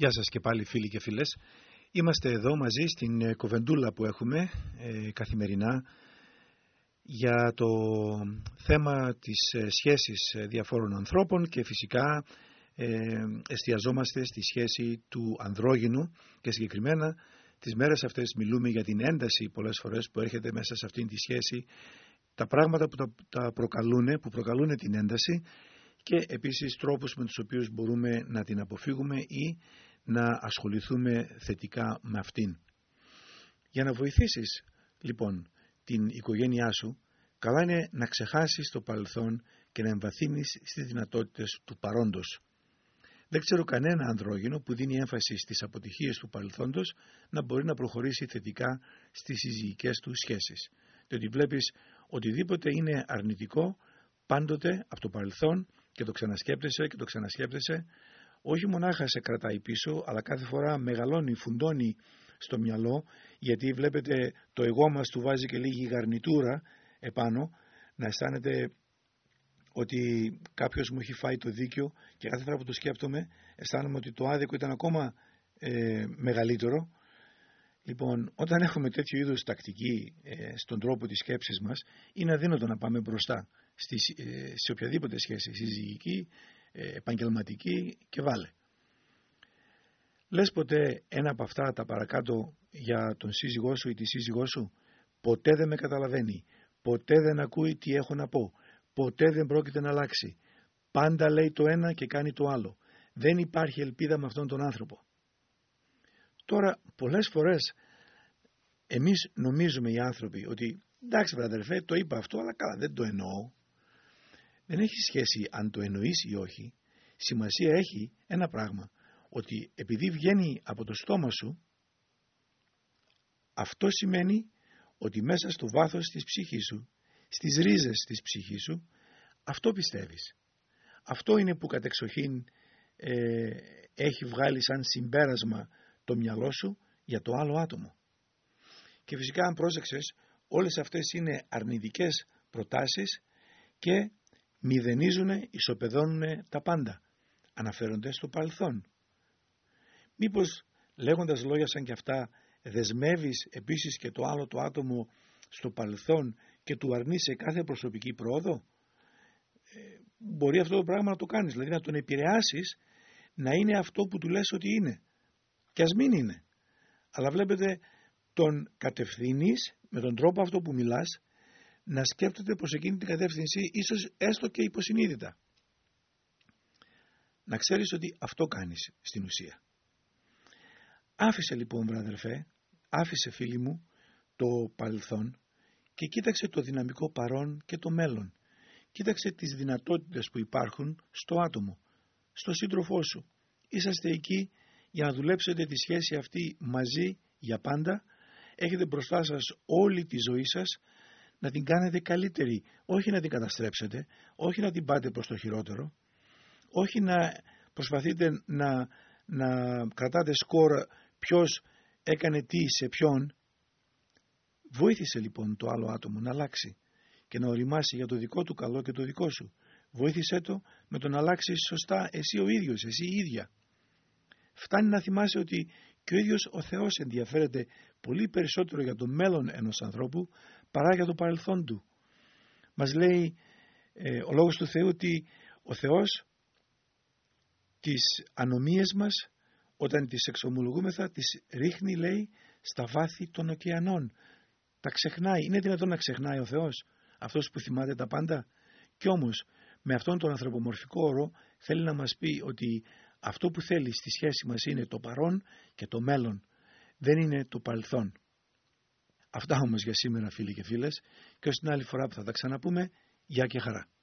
Γεια σας και πάλι φίλοι και φίλες. Είμαστε εδώ μαζί στην κοβεντούλα που έχουμε καθημερινά για το θέμα της σχέσης διαφόρων ανθρώπων και φυσικά εστιαζόμαστε στη σχέση του ανδρόγυνου και συγκεκριμένα τις μέρες αυτές μιλούμε για την ένταση πολλές φορές που έρχεται μέσα σε αυτήν τη σχέση, τα πράγματα που προκαλούν την ένταση και επίσης τρόπους με τους οποίους μπορούμε να την αποφύγουμε ή να ασχοληθούμε θετικά με αυτήν. Για να βοηθήσεις λοιπόν την οικογένειά σου, καλά είναι να ξεχάσεις το παρελθόν και να εμβαθύνεις στις δυνατότητες του παρόντος. Δεν ξέρω κανένα ανδρόγυνο που δίνει έμφαση στις αποτυχίες του παρελθόντος να μπορεί να προχωρήσει θετικά στις συζυγικές του σχέσεις. Διότι βλέπεις οτιδήποτε είναι αρνητικό πάντοτε από το παρελθόν και το ξανασκέπτεσαι και το ξανασκέπτεσαι, όχι μονάχα σε κρατάει πίσω, αλλά κάθε φορά μεγαλώνει, φουντώνει στο μυαλό, γιατί βλέπετε το εγώ μας του βάζει και λίγη γαρνιτούρα επάνω, να αισθάνεται ότι κάποιος μου έχει φάει το δίκιο και κάθε φορά που το σκέπτομαι αισθάνομαι ότι το άδικο ήταν ακόμα μεγαλύτερο. Λοιπόν, όταν έχουμε τέτοιου είδους τακτική στον τρόπο της σκέψης μας, είναι αδύνατο να πάμε μπροστά σε οποιαδήποτε σχέση, συζυγική, επαγγελματική και βάλε. Λες ποτέ ένα από αυτά τα παρακάτω για τον σύζυγό σου ή τη σύζυγό σου? Ποτέ δεν με καταλαβαίνει, ποτέ δεν ακούει τι έχω να πω, ποτέ δεν πρόκειται να αλλάξει, πάντα λέει το ένα και κάνει το άλλο, δεν υπάρχει ελπίδα με αυτόν τον άνθρωπο. Τώρα πολλές φορές εμείς νομίζουμε οι άνθρωποι ότι εντάξει βραδερφέ, το είπα αυτό, αλλά καλά δεν το εννοώ. Δεν έχει σχέση αν το εννοείς ή όχι. Σημασία έχει ένα πράγμα, ότι επειδή βγαίνει από το στόμα σου, αυτό σημαίνει ότι μέσα στο βάθος της ψυχής σου, στις ρίζες της ψυχής σου, αυτό πιστεύεις. Αυτό είναι που κατεξοχήν έχει βγάλει σαν συμπέρασμα το μυαλό σου για το άλλο άτομο. Και φυσικά αν πρόσεξες, όλες αυτές είναι αρνητικές προτάσεις και μηδενίζουν, ισοπεδώνουν τα πάντα. Αναφέρονται στο παρελθόν. Μήπως λέγοντας λόγια σαν και αυτά δεσμεύεις επίσης και το άλλο το άτομο στο παρελθόν και του αρνείσαι κάθε προσωπική πρόοδο? Μπορεί αυτό το πράγμα να το κάνεις, δηλαδή να τον επηρεάσεις να είναι αυτό που του λες ότι είναι. Και ας μην είναι. Αλλά βλέπετε τον κατευθύνεις με τον τρόπο αυτό που μιλάς να σκέφτεται προς εκείνη την κατεύθυνση, ίσως έστω και υποσυνείδητα. Να ξέρεις ότι αυτό κάνεις στην ουσία. Άφησε λοιπόν βραδερφέ, άφησε φίλοι μου το παρελθόν και κοίταξε το δυναμικό παρόν και το μέλλον. Κοίταξε τις δυνατότητες που υπάρχουν στο άτομο, στο σύντροφό σου. Είσαστε εκεί για να δουλέψετε τη σχέση αυτή μαζί για πάντα. Έχετε μπροστά σας όλη τη ζωή σας να την κάνετε καλύτερη, όχι να την καταστρέψετε, όχι να την πάτε προς το χειρότερο, όχι να προσπαθείτε να κρατάτε σκορ ποιος έκανε τι σε ποιον. Βοήθησε λοιπόν το άλλο άτομο να αλλάξει και να οριμάσει για το δικό του καλό και το δικό σου. Βοήθησε το με το να αλλάξει σωστά εσύ ο ίδιος, εσύ η ίδια. Φτάνει να θυμάσαι ότι και ο ίδιος ο Θεός ενδιαφέρεται πολύ περισσότερο για το μέλλον ενός ανθρώπου παρά για το παρελθόν του. Μας λέει ο Λόγος του Θεού ότι ο Θεός τις ανομίες μας όταν τις εξομολογούμεθα τις ρίχνει, λέει, στα βάθη των ωκεανών. Τα ξεχνάει. Είναι δυνατόν να ξεχνάει ο Θεός, αυτός που θυμάται τα πάντα? Κι όμως με αυτόν τον ανθρωπομορφικό όρο θέλει να μας πει ότι αυτό που θέλει στη σχέση μας είναι το παρόν και το μέλλον, δεν είναι το παρελθόν. Αυτά όμως για σήμερα φίλοι και φίλες, και ως την άλλη φορά που θα τα ξαναπούμε, γεια και χαρά.